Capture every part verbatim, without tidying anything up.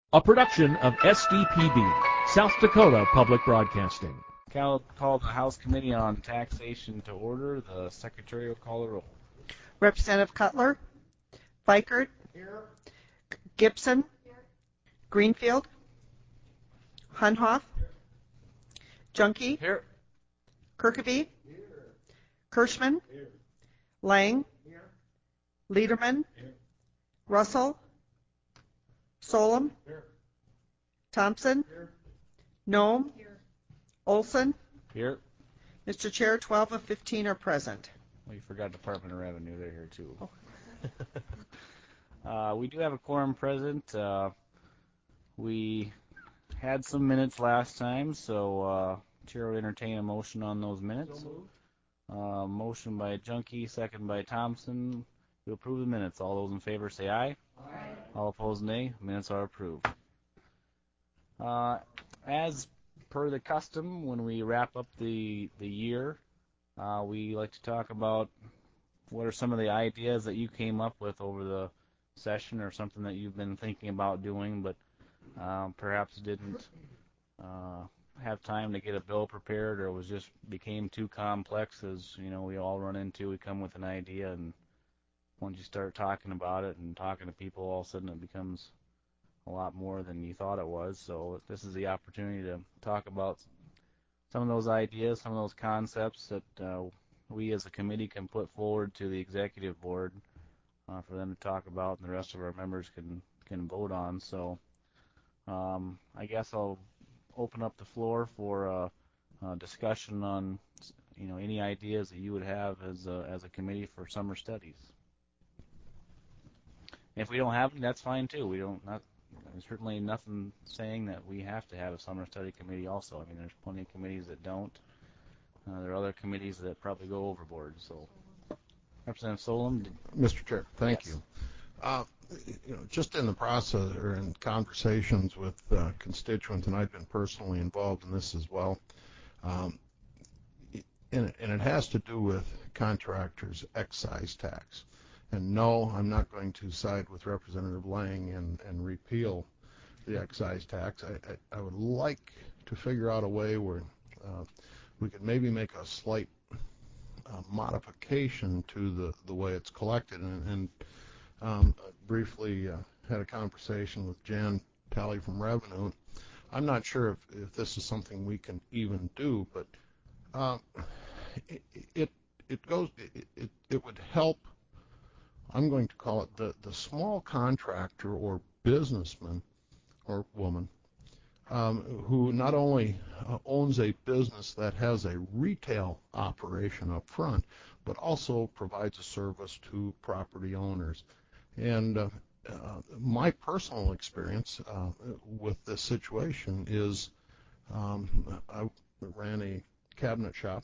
A production of S D P B, South Dakota Public Broadcasting. Cal called the House Committee on Taxation to order. The Secretary will call the roll. Representative Cutler, Vikert, Here. Gibson, Here. Greenfield, Hunhoff, Junkie, Here. Kirkeby, Here. Kirschman, Here. Lang, Here. Liederman, Here. Russell, Solem, Here. Thompson, Here. Nome, Here. Olson, Here. Mister Chair, twelve of fifteen are present. We forgot Department of Revenue. They're here too. Oh. uh, we do have a quorum present. Uh, we had some minutes last time, so uh, Chair will entertain a motion on those minutes. So uh, motion by Junkie, second by Thompson. To approve the minutes. All those in favor say aye. Aye. All opposed, nay. Minutes are approved. Uh, as per the custom, when we wrap up the the year, uh, we like to talk about what are some of the ideas that you came up with over the session, or something that you've been thinking about doing, but um, perhaps didn't uh, have time to get a bill prepared, or it was just became too complex. As you know, we all run into. We come with an idea, and once you start talking about it and talking to people, all of a sudden it becomes a lot more than you thought it was. So this is the opportunity to talk about some of those ideas, some of those concepts that uh, we as a committee can put forward to the executive board uh, for them to talk about, and the rest of our members can can vote on. So um, I guess I'll open up the floor for a, a discussion on you know any ideas that you would have as a, as a committee for summer studies. If we don't have them, that's fine too. We don't not there's certainly nothing saying that we have to have a summer study committee also. I mean, there's plenty of committees that don't. Uh, there are other committees that probably go overboard. So, Representative Solem. Did... Mister Chair, thank yes. you. Uh, you know, just in the process or in conversations with uh, constituents, and I've been personally involved in this as well, um, and, and it has to do with contractors' excise tax. And no, I'm not going to side with Representative Lang and, and repeal the excise tax. I, I, I would like to figure out a way where uh, we could maybe make a slight uh, modification to the, the way it's collected. And, and um, I briefly uh, had a conversation with Jan Talley from Revenue. I'm not sure if, if this is something we can even do, but uh, it, it, it goes, it, it, it would help. I'm going to call it the, the small contractor or businessman or woman um, who not only uh, owns a business that has a retail operation up front, but also provides a service to property owners. And uh, uh, my personal experience uh, with this situation is um, I ran a cabinet shop,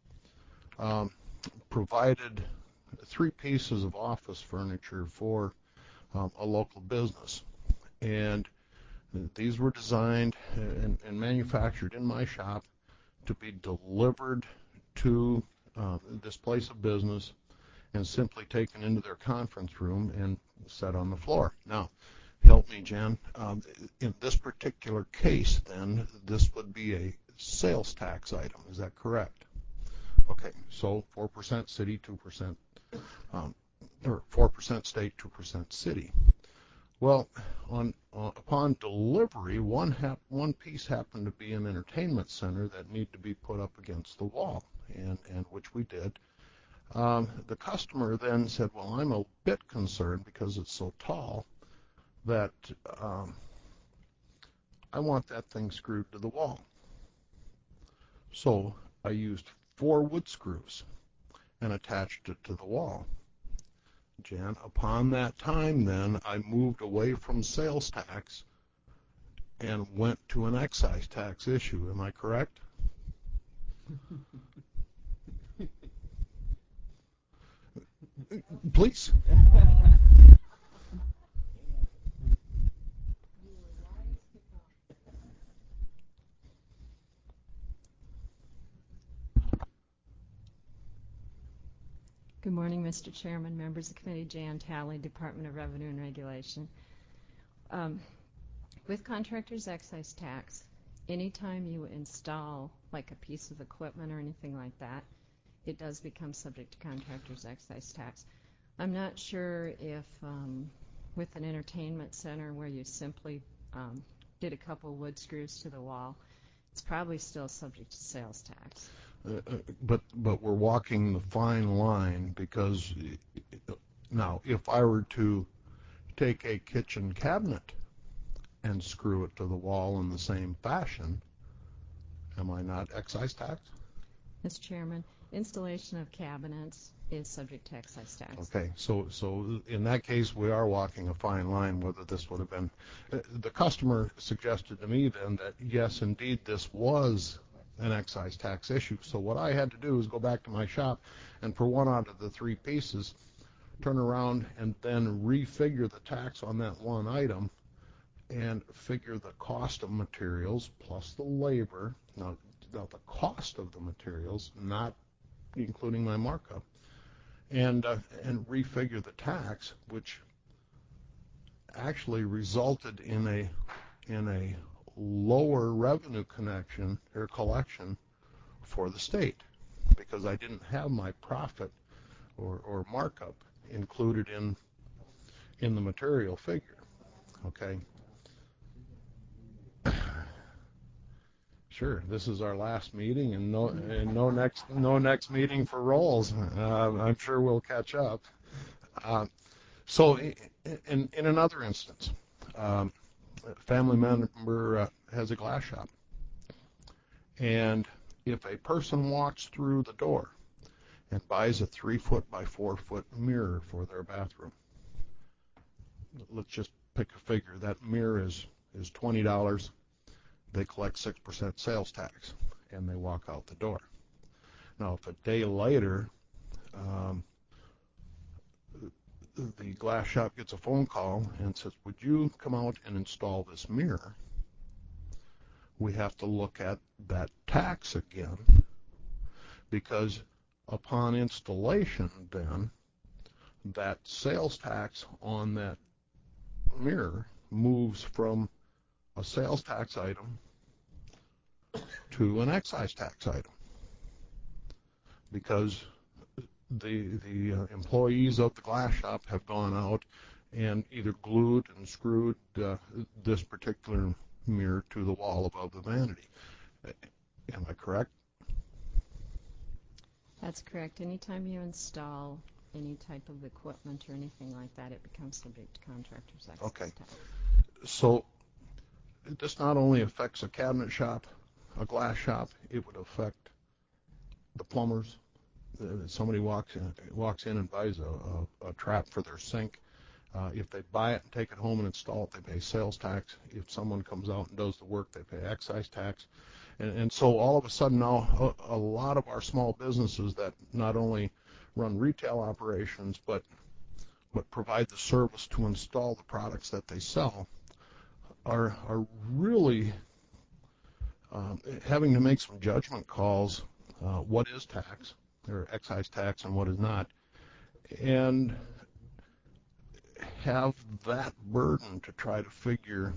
um, provided three pieces of office furniture for um, a local business, and these were designed and, and manufactured in my shop to be delivered to uh, this place of business and simply taken into their conference room and set on the floor. Now, help me, Jan. Um, in this particular case, then, this would be a sales tax item. Is that correct? Okay, so four percent city, two percent Um, or four percent state, two percent city. Well, on uh, upon delivery, one hap one piece happened to be an entertainment center that needed to be put up against the wall, and, and which we did. Um, the customer then said, well, I'm a bit concerned because it's so tall that um, I want that thing screwed to the wall. So I used four wood screws and attached it to the wall. Jan, upon that time then, I moved away from sales tax and went to an excise tax issue. Am I correct? Please. Good morning, Mister Chairman, members of the committee. Jan Talley, Department of Revenue and Regulation. Um, With contractor's excise tax, anytime you install like a piece of equipment or anything like that, it does become subject to contractor's excise tax. I'm not sure if um, with an entertainment center where you simply um, did a couple wood screws to the wall, it's probably still subject to sales tax. Uh, uh, but but we're walking the fine line, because uh, now if I were to take a kitchen cabinet and screw it to the wall in the same fashion, am I not excise tax? Mister Chairman, installation of cabinets is subject to excise tax. Okay, so so in that case, we are walking a fine line. Whether this would have been, uh, the customer suggested to me then that yes, indeed, this was an excise tax issue. So what I had to do is go back to my shop, and for one out of the three pieces, turn around and then refigure the tax on that one item, and figure the cost of materials plus the labor. Now, now the cost of the materials, not including my markup, and uh, and refigure the tax, which actually resulted in a in a lower revenue connection or collection for the state, because I didn't have my profit or, or markup included in in the material figure. Okay. Sure, this is our last meeting, and no and no next no next meeting for Rolls. Uh, I'm sure we'll catch up. Uh, so, in in another instance, um, a family member uh, has a glass shop, and if a person walks through the door and buys a three foot by four foot mirror for their bathroom, let's just pick a figure. That mirror is is twenty dollars. They collect six percent sales tax, and they walk out the door. Now, if a day later um, the glass shop gets a phone call and says, would you come out and install this mirror, we have to look at that tax again, because upon installation then, that sales tax on that mirror moves from a sales tax item to an excise tax item, because the the uh, employees of the glass shop have gone out and either glued and screwed uh, this particular mirror to the wall above the vanity. Am I correct? That's correct. Anytime you install any type of equipment or anything like that, it becomes subject to contractor's excise Okay. tax. So this not only affects a cabinet shop, a glass shop, it would affect the plumbers. Uh, somebody walks in, walks in and buys a, a, a trap for their sink. Uh, if they buy it and take it home and install it, they pay sales tax. If someone comes out and does the work, they pay excise tax. And, and so all of a sudden now, a, a lot of our small businesses that not only run retail operations, but but provide the service to install the products that they sell, are are really um, having to make some judgment calls. Uh, what is tax, or excise tax, and what is not, and have that burden to try to figure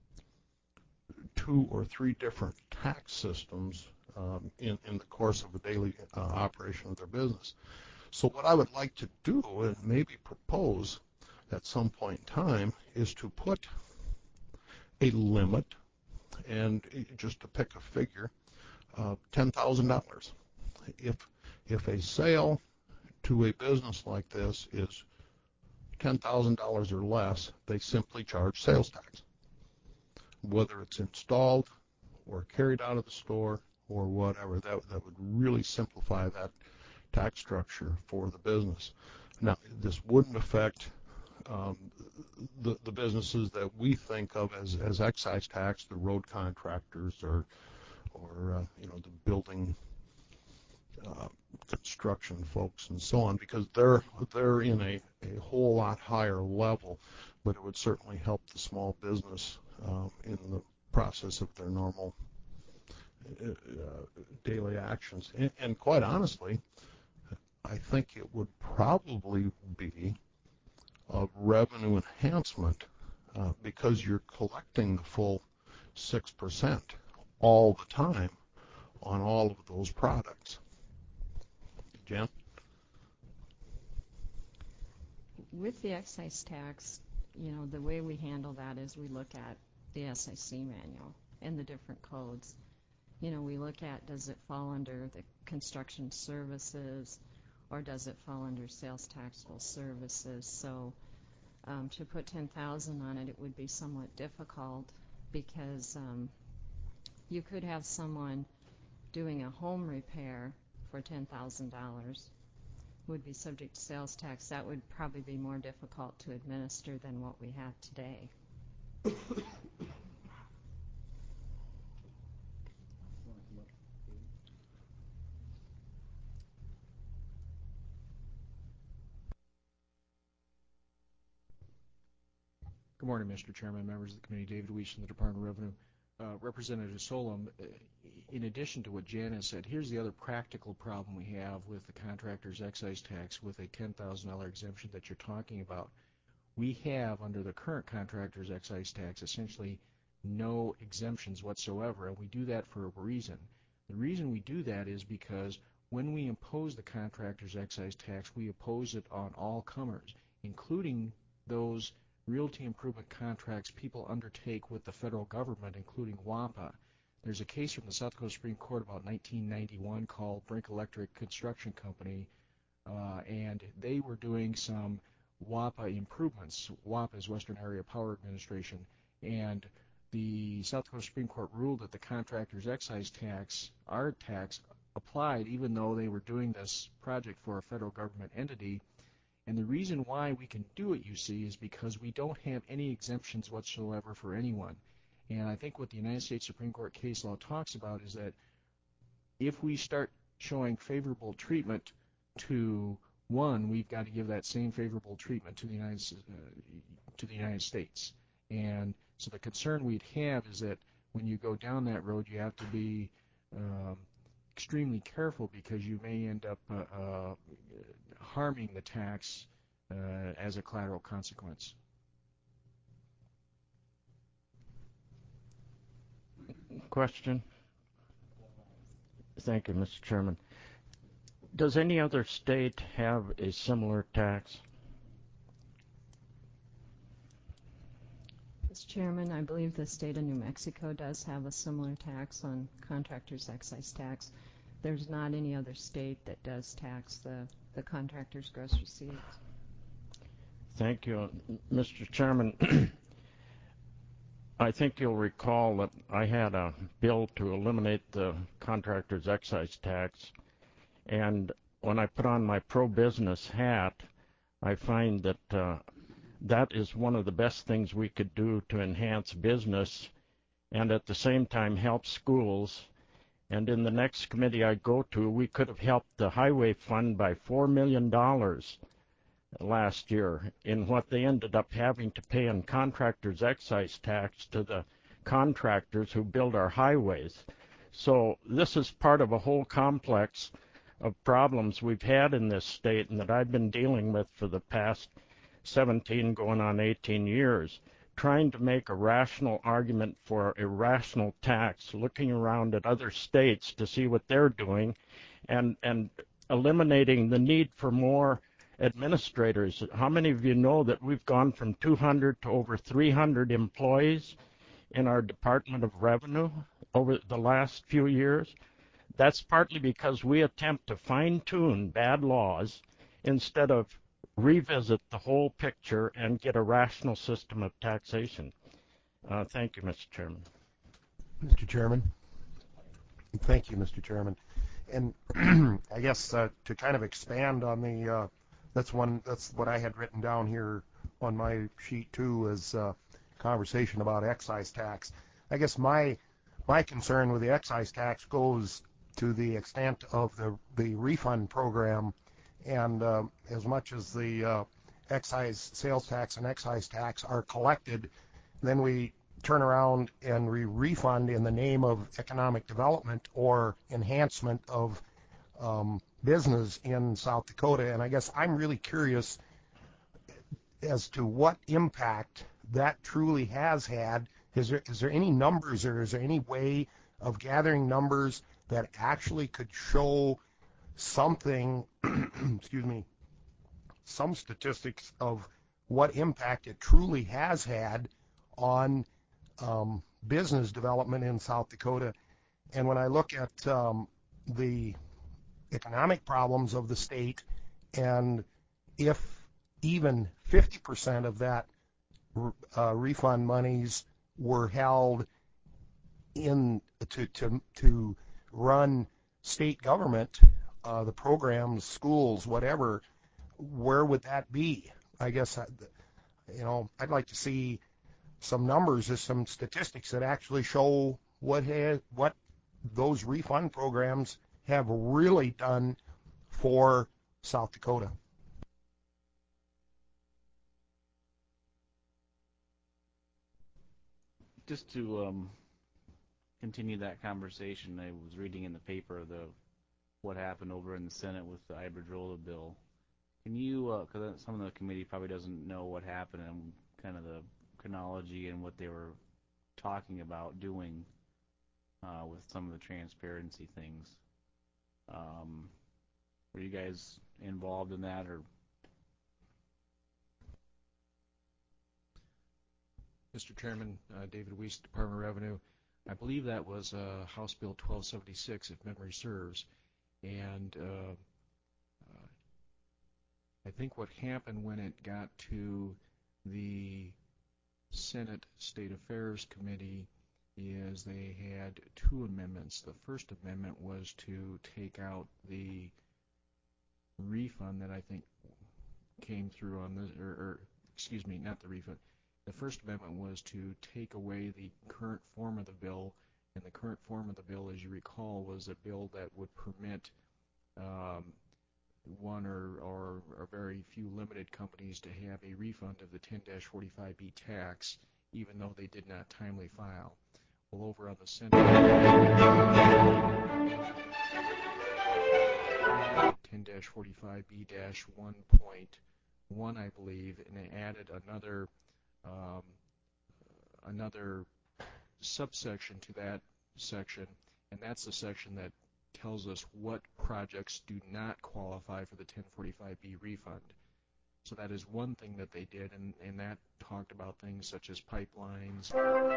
two or three different tax systems um, in, in the course of a daily uh, operation of their business. So what I would like to do, and maybe propose at some point in time, is to put a limit, and just to pick a figure, uh, ten thousand dollars. If, if a sale to a business like this is ten thousand dollars or less, they simply charge sales tax, whether it's installed or carried out of the store or whatever. That, that would really simplify that tax structure for the business. Now, this wouldn't affect um, the, the businesses that we think of as, as excise tax, the road contractors or, or uh, you know, the building uh, construction folks and so on, because they're they're in a, a whole lot higher level, but it would certainly help the small business um, in the process of their normal uh, daily actions. And, and quite honestly, I think it would probably be a revenue enhancement uh, because you're collecting the full six percent all the time on all of those products. Jen? With the excise tax, you know, the way we handle that is we look at the S I C manual and the different codes. You know, we look at, does it fall under the construction services or does it fall under sales taxable services? So um, to put ten thousand on it, it would be somewhat difficult because um, you could have someone doing a home repair for ten thousand dollars would be subject to sales tax. That would probably be more difficult to administer than what we have today. Good morning, Mister Chairman, members of the committee. David Weiss from the Department of Revenue. Uh, Representative Solom, uh, in addition to what Janice said, here's the other practical problem we have with the contractor's excise tax with a ten thousand dollar exemption that you're talking about. We have, under the current contractor's excise tax, essentially no exemptions whatsoever, and we do that for a reason. The reason we do that is because when we impose the contractor's excise tax, we impose it on all comers, including those realty improvement contracts people undertake with the federal government, including WAPA. There's a case from the South Dakota Supreme Court about nineteen ninety-one called Brink Electric Construction Company, uh, and they were doing some WAPA improvements. WAPA is Western Area Power Administration, and the South Dakota Supreme Court ruled that the contractor's excise tax, our tax, applied even though they were doing this project for a federal government entity. And the reason why we can do it, you see, is because we don't have any exemptions whatsoever for anyone. And I think what the United States Supreme Court case law talks about is that if we start showing favorable treatment to one, we've got to give that same favorable treatment to the United, uh, to the United States. And so the concern we'd have is that when you go down that road, you have to be um, extremely careful because you may end up uh, uh, harming the tax uh, as a collateral consequence. Question. Thank you, Mister Chairman. Does any other state have a similar tax? Mister Chairman, I believe the state of New Mexico does have a similar tax on contractors' excise tax. There's not any other state that does tax the, the contractor's gross receipts. Thank you. Mister Chairman, I think you'll recall that I had a bill to eliminate the contractor's excise tax, and when I put on my pro-business hat, I find that uh, that is one of the best things we could do to enhance business and at the same time help schools. And in the next committee I go to, we could have helped the highway fund by four million dollars last year in what they ended up having to pay in contractors' excise tax to the contractors who build our highways. So this is part of a whole complex of problems we've had in this state and that I've been dealing with for the past seventeen going on eighteen years, trying to make a rational argument for a rational tax, looking around at other states to see what they're doing, and, and eliminating the need for more administrators. How many of you know that we've gone from two hundred to over three hundred employees in our Department of Revenue over the last few years? That's partly because we attempt to fine-tune bad laws instead of revisit the whole picture and get a rational system of taxation. Uh, thank you, Mister Chairman. Mister Chairman. Thank you, Mister Chairman. And I guess uh, to kind of expand on the, uh, that's one, that's what I had written down here on my sheet too, is uh, conversation about excise tax. I guess my my concern with the excise tax goes to the extent of the the refund program. And uh, as much as the uh, excise sales tax and excise tax are collected, then we turn around and we refund in the name of economic development or enhancement of um, business in South Dakota. And I guess I'm really curious as to what impact that truly has had? Is there, is there any numbers, or is there any way of gathering numbers that actually could show something, excuse me, some statistics of what impact it truly has had on um, business development in South Dakota? And when I look at um, the economic problems of the state, and if even fifty percent of that uh, refund monies were held in to to to run state government, uh, the programs, schools, whatever, where would that be? I guess, you know, I'd like to see some numbers or some statistics that actually show what has, what those refund programs have really done for South Dakota. Just to um, continue that conversation, I was reading in the paper the what happened over in the Senate with the Iberdrola bill. Can you, because uh, some of the committee probably doesn't know what happened and kind of the chronology and what they were talking about doing uh, with some of the transparency things. Um, were you guys involved in that, or? Mister Chairman, uh, David Weiss, Department of Revenue. I believe that was uh, House Bill twelve seventy-six, if memory serves. And uh, uh, I think what happened when it got to the Senate State Affairs Committee is they had two amendments. The first amendment was to take out the refund that I think came through on this, or, or excuse me, not the refund. The First Amendment was to take away the current form of the bill, and the current form of the bill, as you recall, was a bill that would permit um, one or, or, or very few limited companies to have a refund of the ten forty-five B tax, even though they did not timely file. Well, over on the Senate, ten forty-five B one point one, I believe, and they added another Um, another subsection to that section, and that's the section that tells us what projects do not qualify for the ten forty-five B refund. So that is one thing that they did, and, and that talked about things such as pipelines,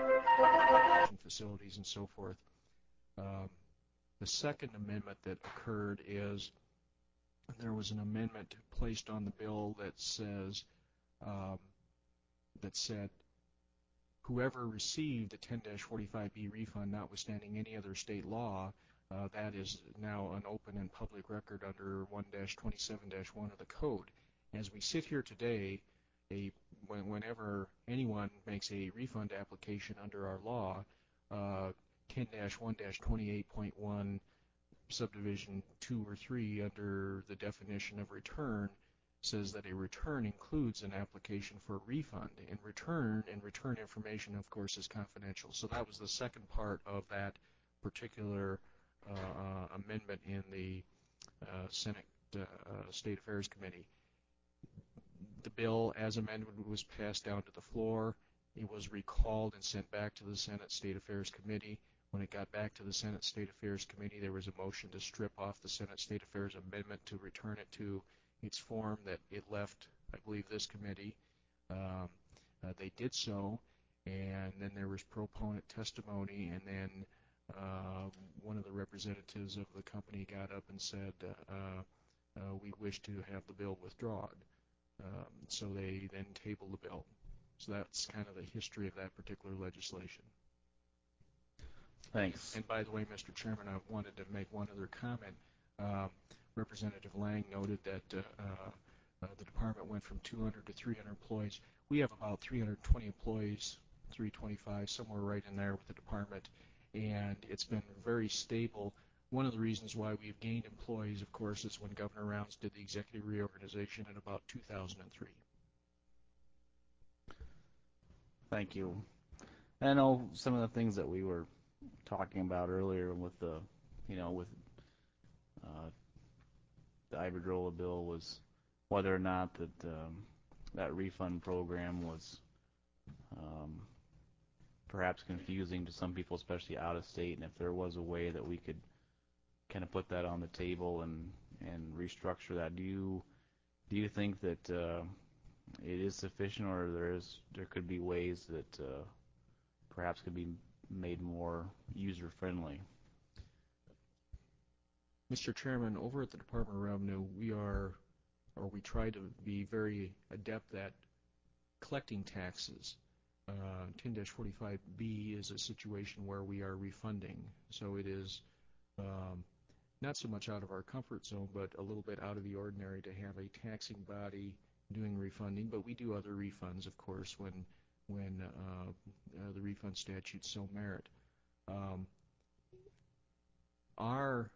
facilities, and so forth. Um, the second amendment that occurred is there was an amendment placed on the bill that says um, that said whoever received a ten forty-five B refund, notwithstanding any other state law, uh, that is now an open and public record under one twenty-seven dash one of the code. As we sit here today, a when, whenever anyone makes a refund application under our law, uh, ten one twenty-eight point one subdivision two or three under the definition of return says that a return includes an application for a refund. And return and return information, of course, is confidential. So that was the second part of that particular uh, uh, amendment in the uh, Senate uh, uh, State Affairs Committee. The bill, as amended, was passed down to the floor. It was recalled and sent back to the Senate State Affairs Committee. When it got back to the Senate State Affairs Committee, there was a motion to strip off the Senate State Affairs Amendment to return it to its form that it left, I believe, this committee. Um, uh, they did so, and then there was proponent testimony, and then uh, one of the representatives of the company got up and said, uh, uh, we wish to have the bill withdrawn. Um, so they then tabled the bill. So that's kind of the history of that particular legislation. Thanks. And by the way, Mister Chairman, I wanted to make one other comment. Um, Representative Lang noted that uh, uh, the department went from two hundred to three hundred employees. We have about three hundred twenty employees, three twenty-five, somewhere right in there with the department, and it's been very stable. One of the reasons why we've gained employees, of course, is when Governor Rounds did the executive reorganization in about two thousand three. Thank you. I know some of the things that we were talking about earlier with the, you know, with uh, the Iberdrola bill was whether or not that um, that refund program was um, perhaps confusing to some people, especially out of state. And if there was a way that we could kind of put that on the table and and restructure that, do you do you think that uh, it is sufficient, or there is there could be ways that uh, perhaps could be made more user friendly? Mister Chairman, over at the Department of Revenue, we are, or we try to be very adept at collecting taxes. Uh, ten forty-five B is a situation where we are refunding, so it is um, not so much out of our comfort zone, but a little bit out of the ordinary to have a taxing body doing refunding. But we do other refunds, of course, when when uh, uh, the refund statutes so merit. Um, our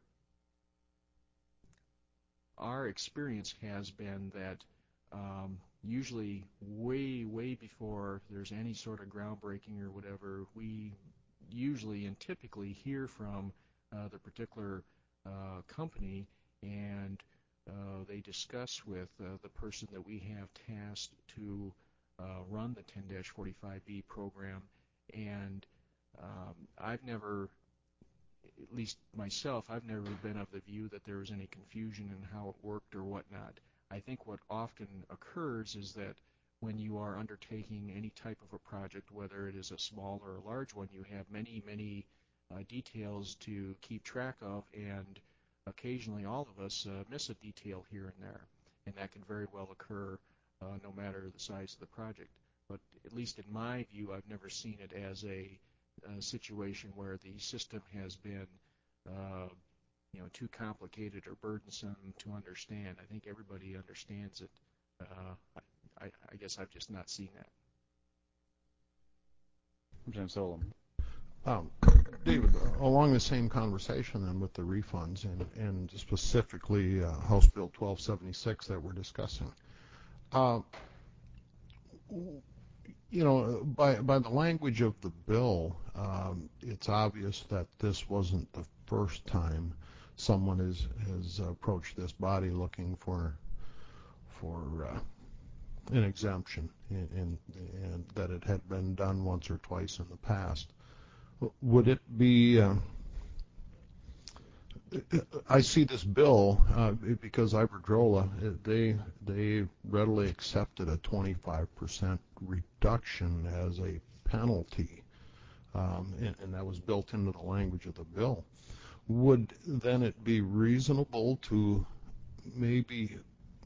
our experience has been that um, usually way, way before there's any sort of groundbreaking or whatever, we usually and typically hear from uh, the particular uh, company, and uh, they discuss with uh, the person that we have tasked to uh, run the ten forty-five B program. And um, I've never, at least myself, I've never been of the view that there was any confusion in how it worked or whatnot. I think what often occurs is that when you are undertaking any type of a project, whether it is a small or a large one, you have many, many uh, details to keep track of, and occasionally all of us uh, miss a detail here and there, and that can very well occur uh, no matter the size of the project. But at least in my view, I've never seen it as a Uh, situation where the system has been, uh, you know, too complicated or burdensome to understand. I think everybody understands it. Uh, I, I guess I've just not seen that. Representative Solom. Um, David, along the same conversation then with the refunds and, and specifically uh, House Bill twelve seventy-six that we're discussing, uh, you know, by by the language of the bill, um, it's obvious that this wasn't the first time someone has has approached this body looking for for uh, an exemption, and, and, and that it had been done once or twice in the past. Would it be? Uh, I see this bill uh, because Iberdrola, they they readily accepted a twenty-five percent reduction as a penalty, um, and, and that was built into the language of the bill. Would then it be reasonable to maybe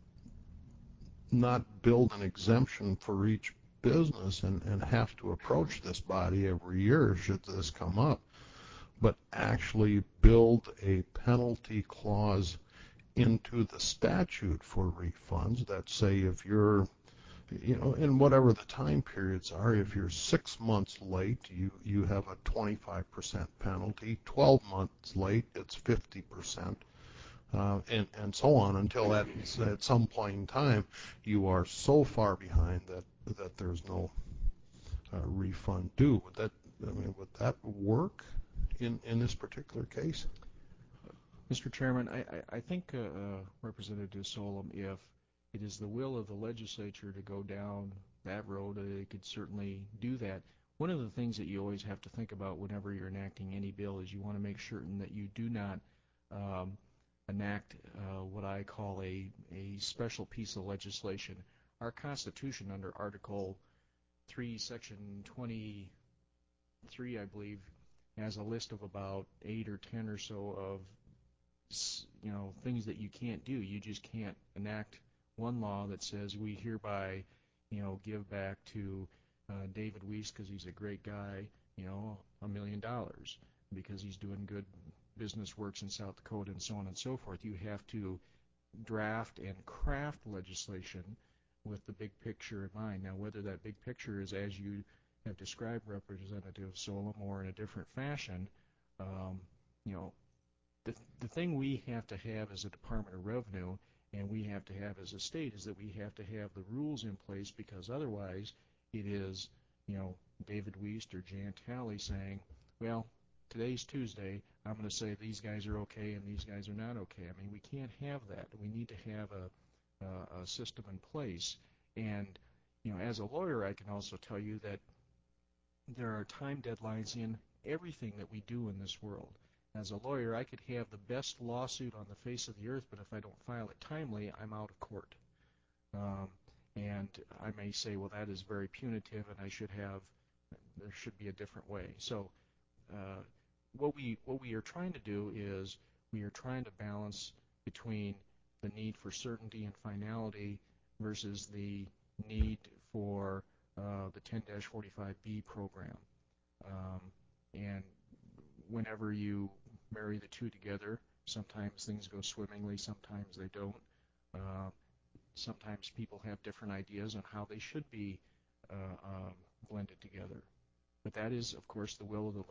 not build an exemption for each business and, and have to approach this body every year should this come up, but actually build a penalty clause into the statute for refunds that say if you're, you know, in whatever the time periods are, if you're six months late, you, you have a twenty-five percent penalty, twelve months late, it's fifty percent, uh, and, and so on until at, at some point in time you are so far behind that, that there's no uh, refund due. Would that, I mean, would that work in, in this particular case? Mister Chairman, I, I, I think, uh, uh, Representative Solom, if it is the will of the legislature to go down that road, uh, they could certainly do that. One of the things that you always have to think about whenever you're enacting any bill is you want to make certain that you do not um, enact uh, what I call a, a special piece of legislation. Our Constitution, under Article three, Section twenty-three, I believe, has a list of about eight or ten or so of you know, things that you can't do. You just can't enact one law that says we hereby, you know, give back to uh, David Weiss because he's a great guy, you know, a million dollars because he's doing good business works in South Dakota and so on and so forth. You have to draft and craft legislation with the big picture in mind. Now, whether that big picture is as you have described, Representative Solom, or in a different fashion, um, you know, The, the thing we have to have as a Department of Revenue and we have to have as a state is that we have to have the rules in place, because otherwise it is, you know, David Weiss or Jan Talley saying, well, today's Tuesday, I'm going to say these guys are okay and these guys are not okay. I mean, we can't have that. We need to have a, a, a system in place. And you know, as a lawyer, I can also tell you that there are time deadlines in everything that we do in this world. As a lawyer, I could have the best lawsuit on the face of the earth, but if I don't file it timely, I'm out of court. Um, and I may say, well, that is very punitive, and I should have, there should be a different way. So uh, what we what we are trying to do is we are trying to balance between the need for certainty and finality versus the need for uh, the ten dash forty-five B program. Um, and whenever you marry the two together, sometimes things go swimmingly, sometimes they don't. Uh, sometimes people have different ideas on how they should be uh, um, blended together. But that is, of course, the will of the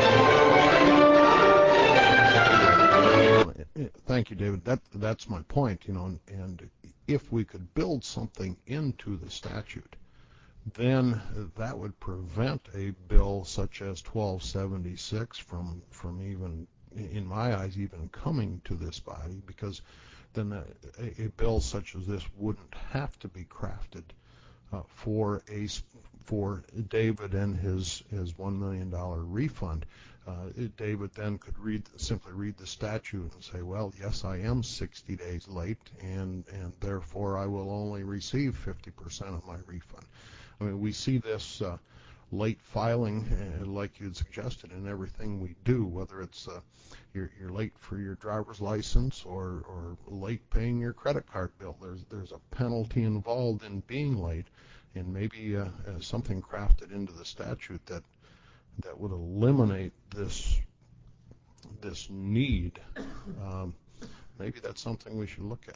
legislature. Thank you, David. That that's my point. You know, and, and if we could build something into the statute, then that would prevent a bill such as twelve seventy-six from from even, in my eyes, even coming to this body, because then a, a bill such as this wouldn't have to be crafted uh, for a for David and his his one million dollar refund. Uh, it, David then could read simply read the statute and say, well, yes, I am sixty days late, and and therefore I will only receive fifty percent of my refund. I mean, we see this uh, late filing, uh, like you'd suggested, in everything we do, whether it's uh, you're, you're late for your driver's license or, or late paying your credit card bill. There's there's a penalty involved in being late, and maybe uh, uh, something crafted into the statute that that would eliminate this this need. Um, maybe that's something we should look at.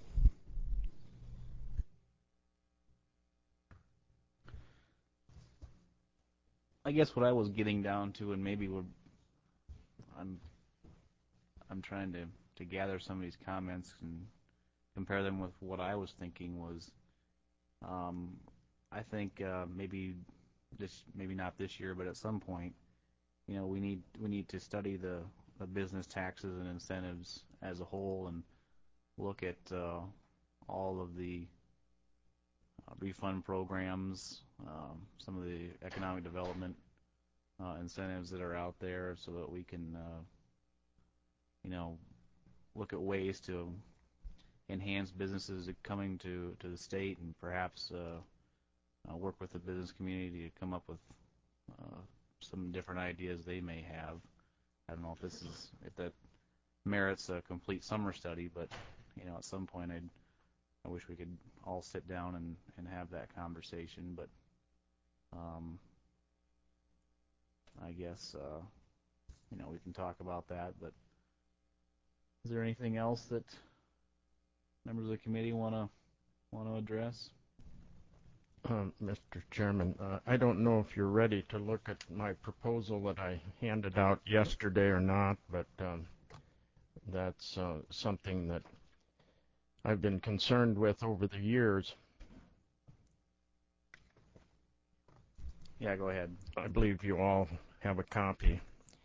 I guess what I was getting down to, and maybe we're, I'm, I'm trying to, to gather some of these comments and compare them with what I was thinking was, um, I think uh, maybe this, maybe not this year, but at some point, you know, we need we need to study the, the business taxes and incentives as a whole and look at uh, all of the uh, refund programs, um, some of the economic development uh, incentives that are out there, so that we can, uh, you know, look at ways to enhance businesses coming to, to the state, and perhaps uh, uh, work with the business community to come up with uh, some different ideas they may have. I don't know if this is if that merits a complete summer study, but you know, at some point I'd I wish we could all sit down and, and have that conversation, but um, I guess uh, you know, we can talk about that. But is there anything else that members of the committee want to want to address? Um, Mister Chairman, uh, I don't know if you're ready to look at my proposal that I handed out yesterday or not, but um, that's uh, something that I've been concerned with over the years. Yeah, go ahead. I believe you all have a copy.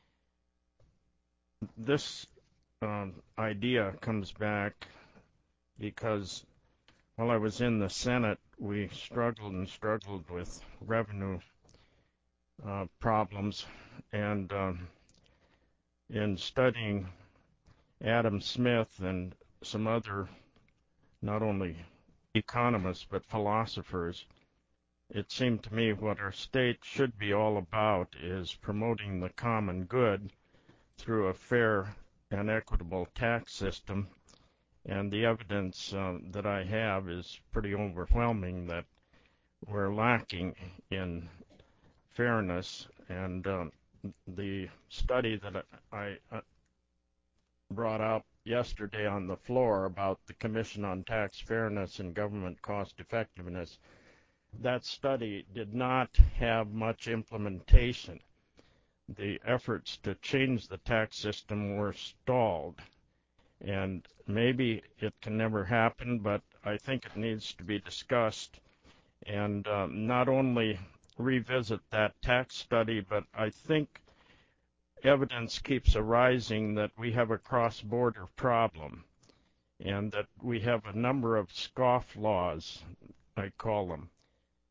This um, idea comes back because while I was in the Senate, we struggled and struggled with revenue uh, problems, and um, in studying Adam Smith and some other, not only economists but philosophers, it seemed to me what our state should be all about is promoting the common good through a fair and equitable tax system. And the evidence um, that I have is pretty overwhelming that we're lacking in fairness. And um, the study that I, I brought up yesterday on the floor about the Commission on Tax Fairness and Government Cost Effectiveness, that study did not have much implementation. The efforts to change the tax system were stalled. And maybe it can never happen, but I think it needs to be discussed and um, not only revisit that tax study, but I think evidence keeps arising that we have a cross-border problem and that we have a number of scofflaws, I call them,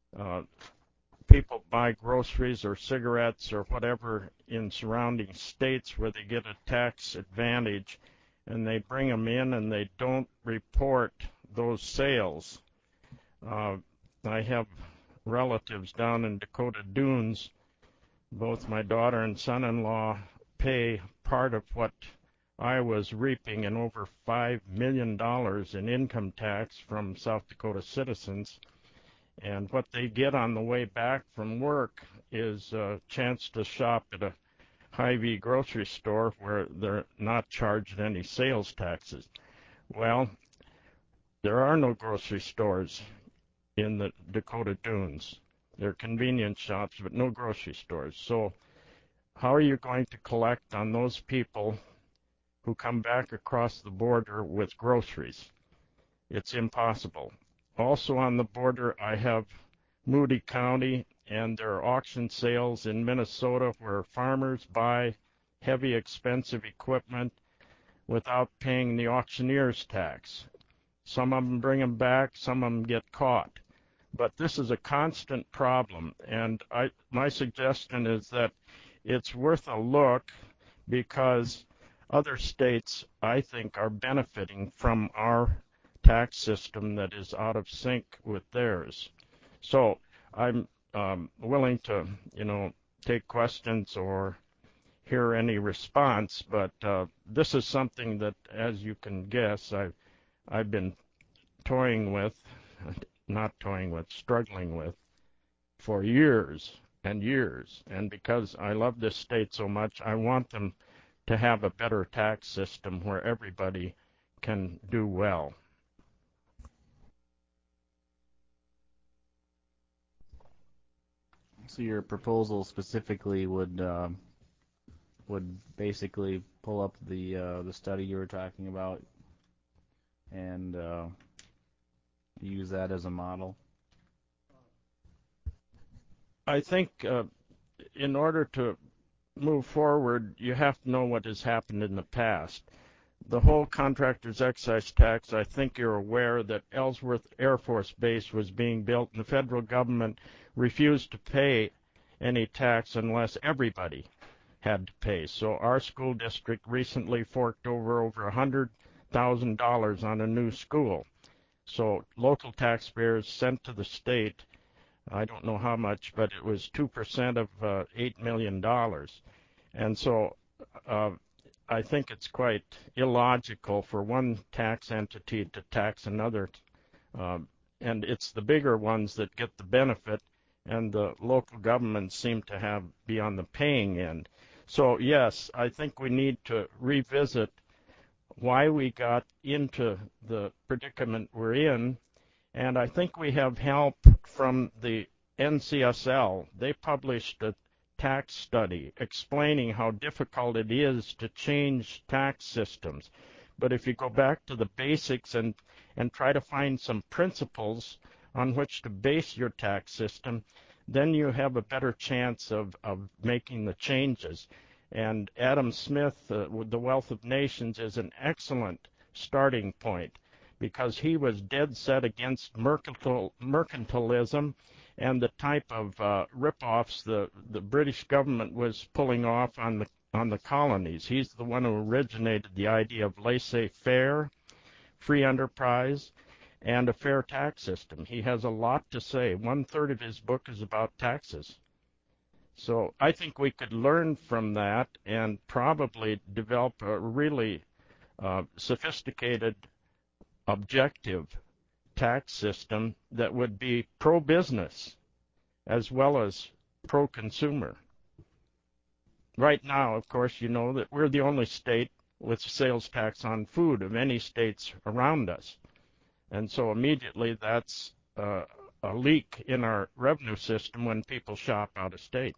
uh, people buy groceries or cigarettes or whatever in surrounding states where they get a tax advantage, and they bring them in and they don't report those sales. Uh, I have relatives down in Dakota Dunes. Both my daughter and son-in-law pay part of what I was reaping in over five million dollars in income tax from South Dakota citizens. And what they get on the way back from work is a chance to shop at a Hy-Vee grocery store where they're not charged any sales taxes. Well, there are no grocery stores in the Dakota Dunes. There are convenience shops, but no grocery stores. So how are you going to collect on those people who come back across the border with groceries? It's impossible. Also on the border, I have Moody County, and there are auction sales in Minnesota where farmers buy heavy, expensive equipment without paying the auctioneer's tax. Some of them bring them back, some of them get caught. But this is a constant problem, and I, my suggestion is that it's worth a look because other states, I think, are benefiting from our tax system that is out of sync with theirs. So I'm um, willing to, you know, take questions or hear any response, but uh, this is something that, as you can guess, I've, I've been toying with, not toying with, struggling with for years and years. And because I love this state so much, I want them to have a better tax system where everybody can do well. So your proposal specifically would uh, would basically pull up the uh, the study you were talking about and uh, use that as a model? I think uh, in order to move forward, you have to know what has happened in the past. The whole contractor's excise tax, I think you're aware that Ellsworth Air Force Base was being built and the federal government refused to pay any tax unless everybody had to pay. So our school district recently forked over over one hundred thousand dollars on a new school. So local taxpayers sent to the state, I don't know how much, but it was two percent of uh, eight million dollars. And so uh, I think it's quite illogical for one tax entity to tax another, uh, and it's the bigger ones that get the benefit, and the local governments seem to have be on the paying end. So yes, I think we need to revisit why we got into the predicament we're in, and I think we have help from the N C S L. They published a tax study explaining how difficult it is to change tax systems. But if you go back to the basics and, and try to find some principles on which to base your tax system, then you have a better chance of, of making the changes. And Adam Smith, uh, with The Wealth of Nations, is an excellent starting point because he was dead set against mercantil, mercantilism and the type of uh, rip-offs the, the British government was pulling off on the on the colonies. He's the one who originated the idea of laissez-faire, free enterprise, and a fair tax system. He has a lot to say. One-third of his book is about taxes. So I think we could learn from that and probably develop a really uh, sophisticated, objective tax system that would be pro-business as well as pro-consumer. Right now, of course, you know that we're the only state with sales tax on food of any states around us. And so immediately that's uh, a leak in our revenue system when people shop out of state.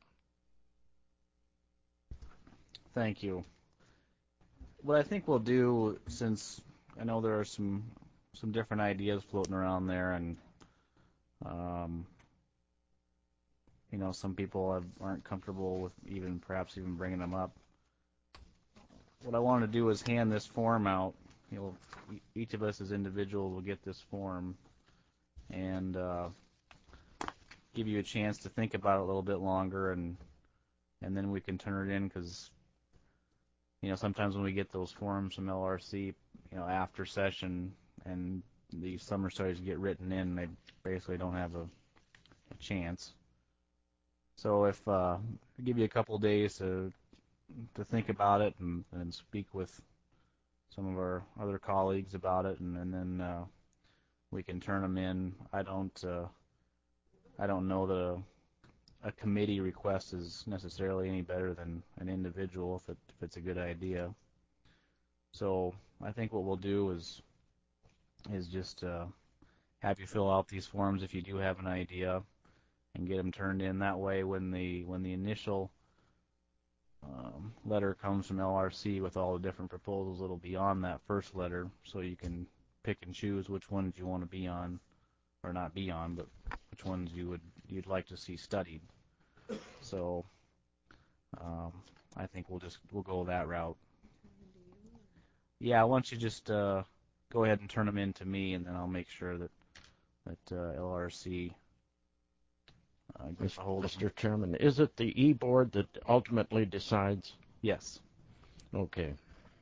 Thank you. What I think we'll do, since I know there are some some different ideas floating around there, and um, you know, some people have, aren't comfortable with even perhaps even bringing them up. What I want to do is hand this form out. You know, each of us as individuals will get this form, and uh, give you a chance to think about it a little bit longer, and and then we can turn it in, because you know sometimes when we get those forms from L R C, you know after session and the summer studies get written in, they basically don't have a, a chance. So if uh, I give you a couple of days to to think about it and, and speak with some of our other colleagues about it, and, and then uh, we can turn them in. I don't uh, I don't know that a, a committee request is necessarily any better than an individual if, it, if it's a good idea. So I think what we'll do is is just uh, have you fill out these forms if you do have an idea, and get them turned in. That way, when the when the initial um, letter comes from L R C with all the different proposals, it'll be on that first letter, so you can pick and choose which ones you want to be on, or not be on, but which ones you would you'd like to see studied. So um, I think we'll just we'll go that route. Yeah, why don't you just uh, go ahead and turn them in to me, and then I'll make sure that that uh, L R C uh, gets a hold of them. Mister Chairman, is it the E-Board that ultimately decides? Yes. Okay.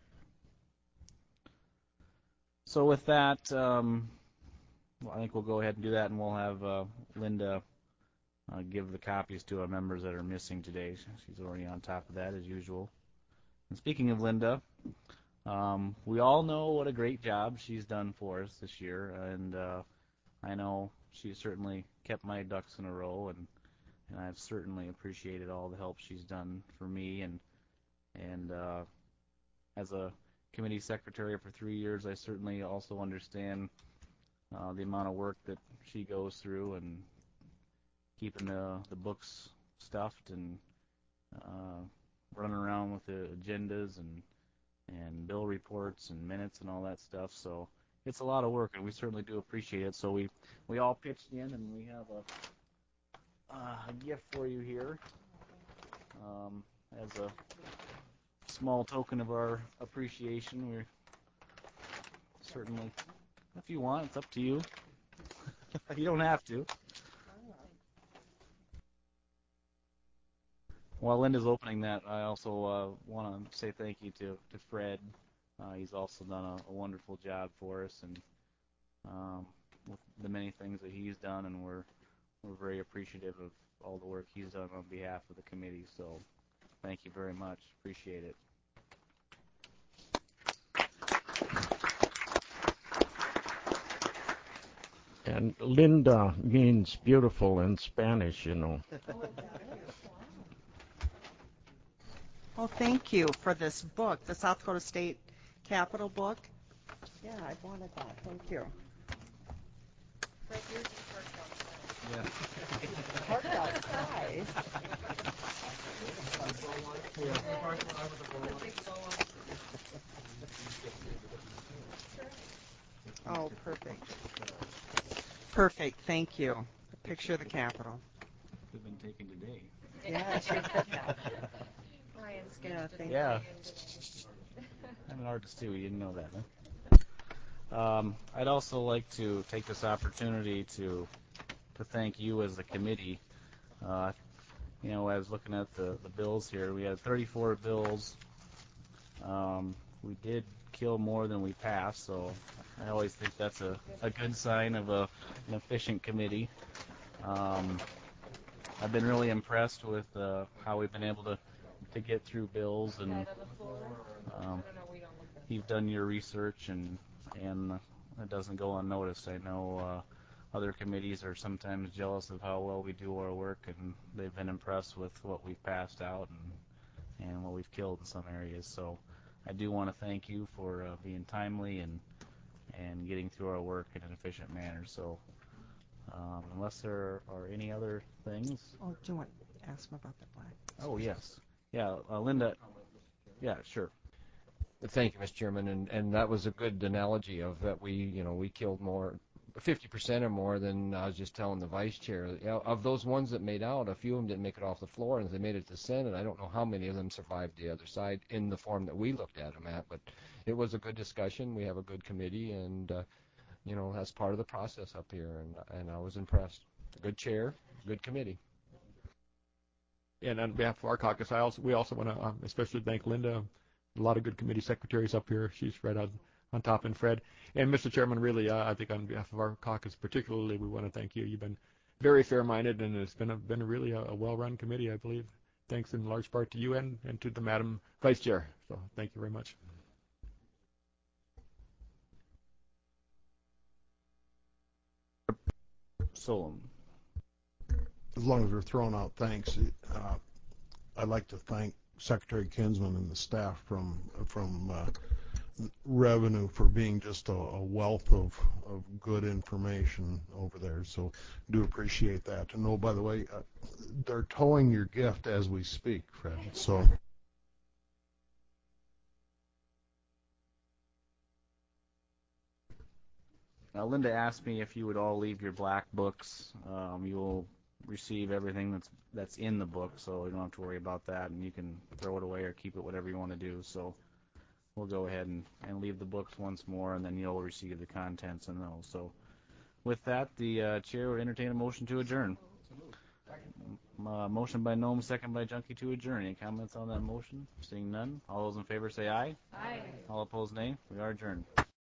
So with that, um, well, I think we'll go ahead and do that, and we'll have uh, Linda uh, give the copies to our members that are missing today. She's already on top of that, as usual. And speaking of Linda, um, we all know what a great job she's done for us this year, and uh, I know she's certainly kept my ducks in a row, and, and I've certainly appreciated all the help she's done for me, and and uh, as a committee secretary for three years, I certainly also understand uh, the amount of work that she goes through, and keeping the, the books stuffed, and uh, running around with the agendas and and bill reports and minutes and all that stuff. So it's a lot of work, and we certainly do appreciate it. So we we all pitched in, and we have a, uh, a gift for you here um, as a small token of our appreciation. We're certainly, if you want, it's up to you. You don't have to. While Linda's opening that, I also uh, want to say thank you to, to Fred. Uh, he's also done a, a wonderful job for us, and um, with the many things that he's done, and we're we're very appreciative of all the work he's done on behalf of the committee. So thank you very much. Appreciate it. And Linda means beautiful in Spanish, you know. Well, thank you for this book, the South Dakota State Capitol book. Yeah, I wanted that. Thank you. Fred, yours is hard outside. Hard outside. Oh, perfect. Perfect. Thank you. A picture of the Capitol. We've been taken today. Yeah, sure. Ryan's Yeah, thank Yeah. I'm an artist too. You didn't know that, huh? Um, I'd also like to take this opportunity to to thank you as the committee. Uh, you know, I was looking at the, the bills here. We had thirty-four bills. Um, we did kill more than we passed, so I always think that's a, a good sign of a, an efficient committee. Um, I've been really impressed with uh, how we've been able to, to get through bills, and um, you've done your research, and and it doesn't go unnoticed. I know uh, other committees are sometimes jealous of how well we do our work, and they've been impressed with what we've passed out and and what we've killed in some areas. So I do want to thank you for uh, being timely and and getting through our work in an efficient manner. So um, unless there are any other things. Oh, do you want to ask him about the black? Oh, yes. Yeah, uh, Linda. Yeah, sure. Thank you, Mister Chairman, and and that was a good analogy of that we, you know, we killed more, fifty percent or more than I was just telling the Vice Chair. You know, of those ones that made out, a few of them didn't make it off the floor, and if they made it to the Senate, I don't know how many of them survived the other side in the form that we looked at them at, but it was a good discussion. We have a good committee, and, uh, you know, that's part of the process up here, and and I was impressed. A good chair, good committee. And on behalf of our caucus, I also we also want to um, especially thank Linda. A lot of good committee secretaries up here. She's right on, on top, and Fred. And Mister Chairman, really, uh, I think on behalf of our caucus particularly, we want to thank you. You've been very fair-minded, and it's been a, been a really a, a well-run committee, I believe. Thanks in large part to you and, and to the Madam Vice Chair. So thank you very much. Solom. As long as we're throwing out thanks, uh, I'd like to thank Secretary Kinsman and the staff from from uh, Revenue for being just a, a wealth of, of good information over there. So do appreciate that. And oh, by the way, uh, they're towing your gift as we speak, Fred. So. Now, Linda asked me if you would all leave your black books. Um, you will receive everything that's that's in the book, so you don't have to worry about that, and you can throw it away or keep it, whatever you want to do. So we'll go ahead and, and leave the books once more, and then you'll receive the contents in those. So with that, the uh, chair would entertain a motion to adjourn. Uh, motion by Nome, second by Junkie to adjourn. Any comments on that motion? Seeing none, all those in favor say aye. Aye. All opposed, nay. We are adjourned.